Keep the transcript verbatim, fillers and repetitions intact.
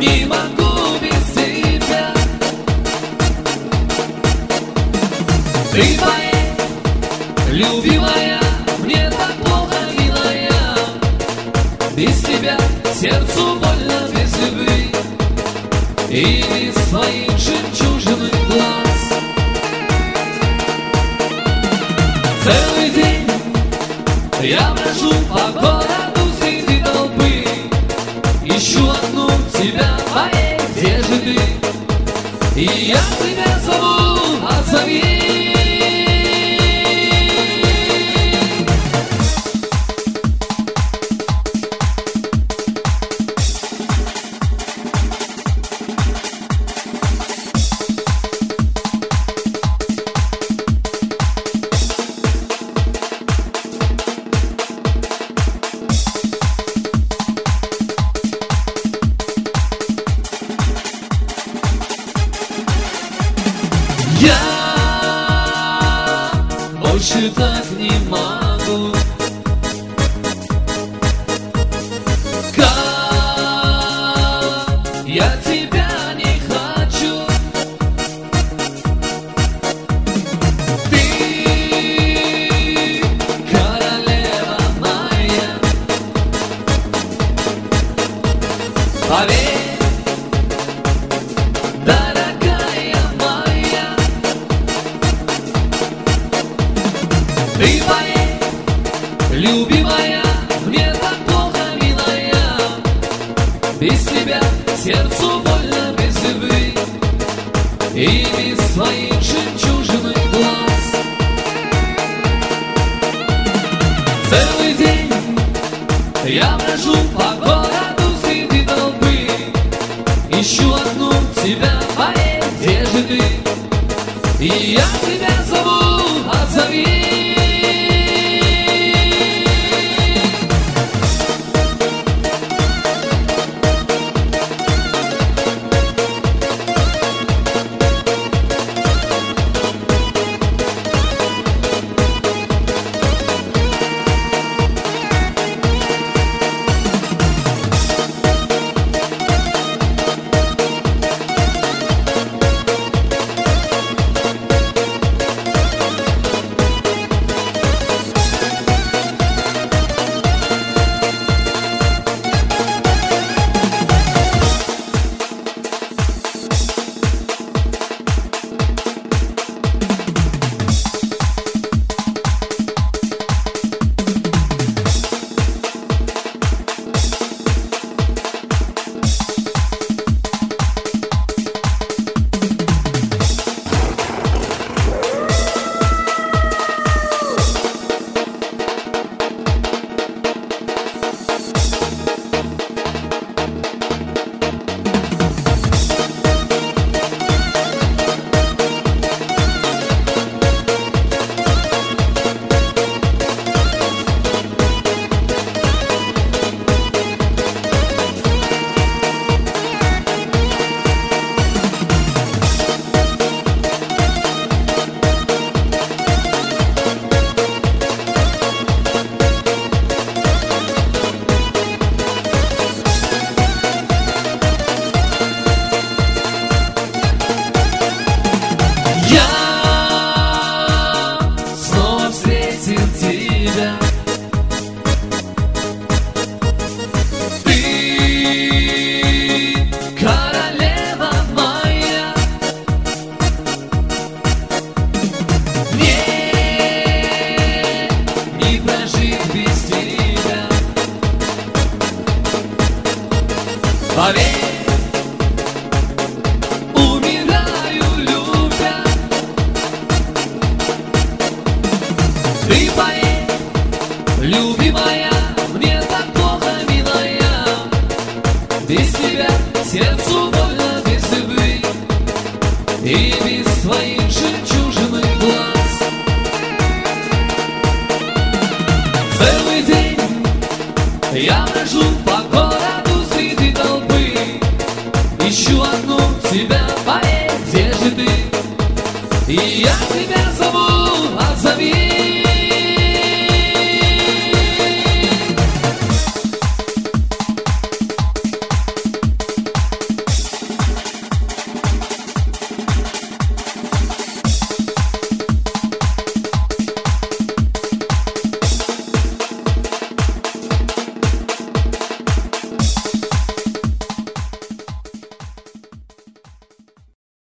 не могу без тебя. Ты моя любимая, мне так плохо, милая. Без тебя сердцу больно, без любви и без твоих жемчужных глаз. Целый день я брожу по городу среди толпы, ищу одну тебя, а эй, где же ты? И я тебя зову, отзови. Я больше так не могу. Как я тебя не хочу. Ты королева моя. Поверь, ты моя любимая, мне так плохо, милая. Без тебя сердцу больно, без любви и без твоих жемчужных глаз. Целый день я брожу по городу среди толпы, ищу одну тебя, а эй, где же ты? И я тебя зову, отзови. Поверь, умираю, любя. Ты моя любимая, мне так плохо, милая. Без тебя сердцу больно, без любви и без твоих жемчуг.